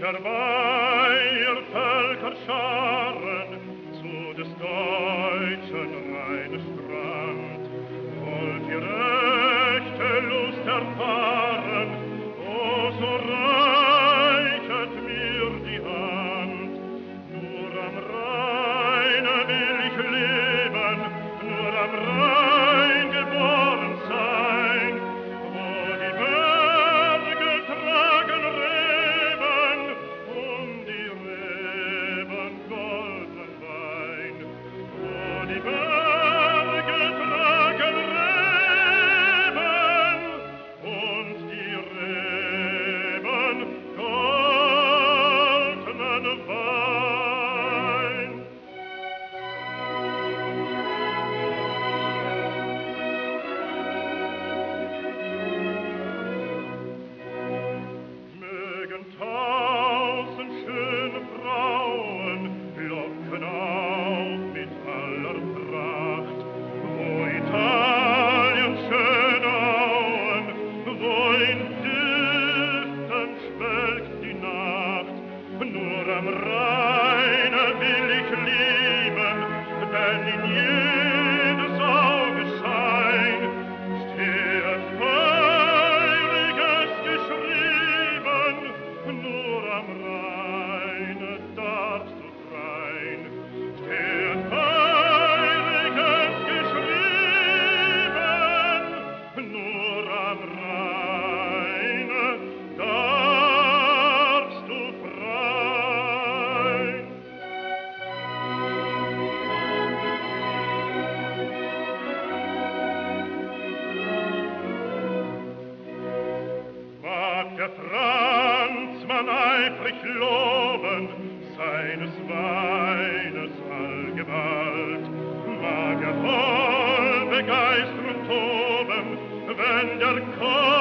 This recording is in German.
herbei, ihr Völkerscharen, zu des Deutschen reinen Strand. Wollt ihr echte Lust erfahren, o so reichet mir die Hand. Nur am Rheine will ich leben, nur am Rhein geboren sein, wo die Berge tragen Reben und die Reben goldenen Wein. Wo die Berge tragen Reben und die Reben goldenen Wein. Mögen tausend schöne Frauen locken auf mit aller Pracht, wo Italiens schöne Auen, wo in Düften schwelgt die Nacht. Nur am Rheine will ich lieben, denn in jedes Auge Schein steht Feuriges geschrieben. Nur am Rheine darfst du frein, steht Feuriges geschrieben. Nur am Rheine darfst du frein. Mag der Franzmann eifrig loben seines Weines Allgewalt, mag er voll Begeisterung toben, wenn der Chor